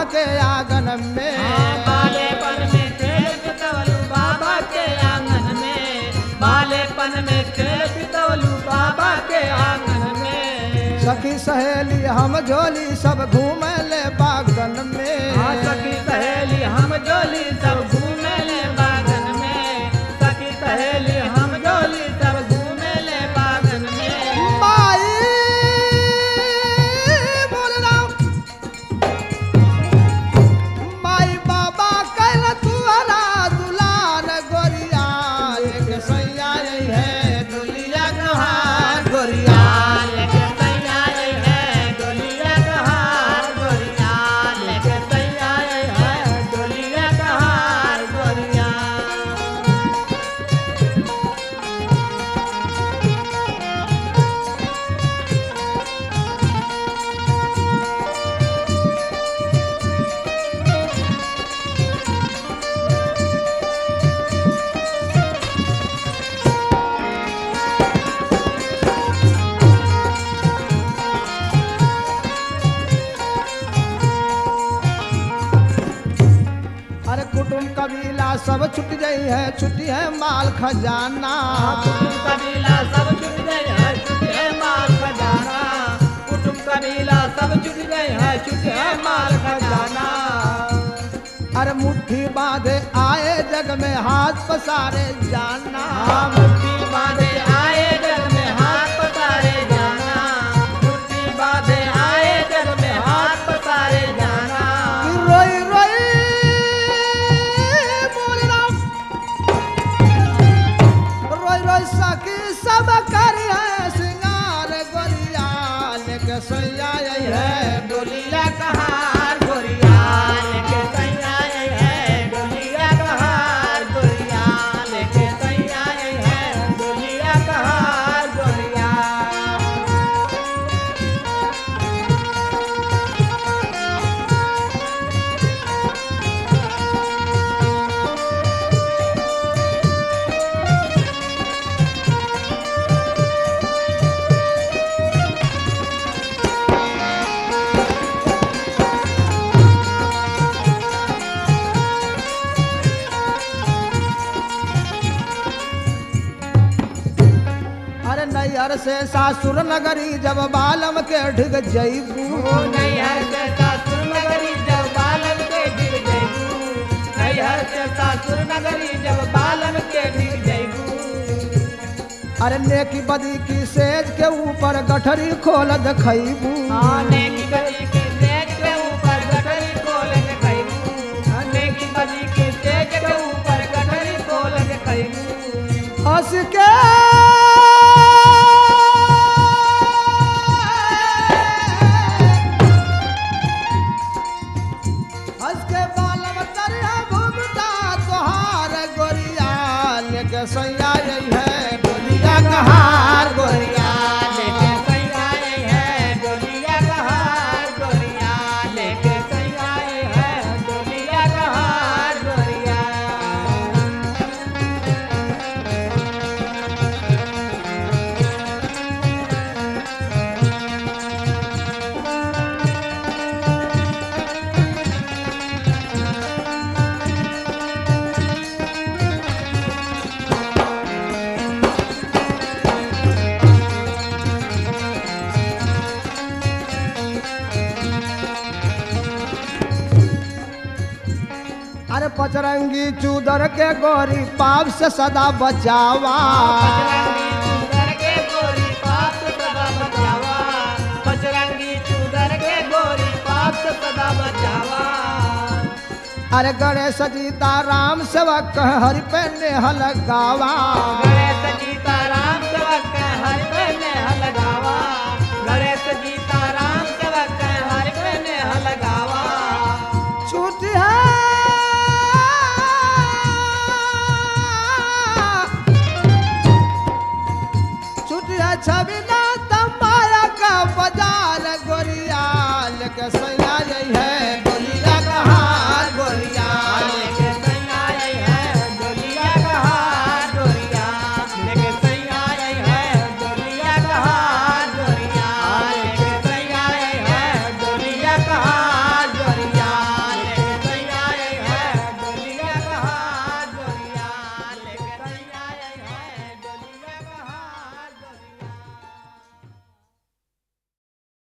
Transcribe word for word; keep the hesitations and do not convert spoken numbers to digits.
के आंगन में। बालेपन में खेल बितवलू बाबा के आंगन में, बालेपन में खेल बितवलू बाबा के आंगन में। सखी सहेली हम झोली सब घूमे ले बागन में। हाँ सखी सहेली हम झोली सब घूमे ले बागन में, सखी सहेली हम झोली सब घूमे ले बागन में। माई बोल रहा माई बाबा कल तुहरा दुलार गोरिया लेके सैया है दुलिया कहार गोरिया लेके सैया है डोलिया कहार गोरिया, लेके सैया है डोलिया कहार गोरिया। अरे कुटुम कबीला सब छुट गई है छुट्टी है माल खजाना। कुटुम कबीला सब छुट गए है छुट है माल खजाना, कुटुम कबीला सब छुट गए है छुट है माल खजाना। अरे मुट्ठी बांधे आए जग में हाथ पसारे जाना। हाँ मुट्ठी बांधे आए जग में हाथ पसारे जाना, मुट्ठी बांधे आए जग में हाथ पसारे जाना। रोई रोई बोल रहा रोई रोई सखी सब करी है सिंगार गोरिया लेके सैया है डोलिया कहार गोरिया, लेके सैया है डोलिया कहार गोरिया, लेके सैया है डोलिया कहार गोरिया। अरे नैहर से सासुर नगरी जब बालम के ढिग जईबू। नैहर से सासुर नगरी जब बालन के ढिग जैबू, नैहर से सासुर नगरी जब बालन के ढिग जैबू। अरे नेकी बदी की सेज के ऊपर गठरी खोल दखईबू। आने की बदी की सेज के ऊपर गठरी खोल के खैबू, आने की बदी की सेज के ऊपर गठरी खोल के खैबू। हंस के हंस के बालम तरिया घूमता तोहार गोरिया लेके सैया है डोलिया कहार गोरिया लेके सैया है डोलिया कहार गोरिया, लेके सैया है डोलिया कहार गोरिया। अरे पचरंगी चूदर के गोरी पाप से सदा बचावा। पचरंगी चूदर के गोरी पाप से सदा बचावा, पचरंगी चूदर के गोरी पाप से सदा बचावा। अरे गणेश जीता राम सेवक हरि पे नेहल गावा। गणेश जीता राम सेवक हरि पे नेहल गावा, गणेश जीता राम सेवक हरि पे नेहल गावा। छूटी है छूटी है छवि ना तमाया का बाजार गोरिया लेके सैया है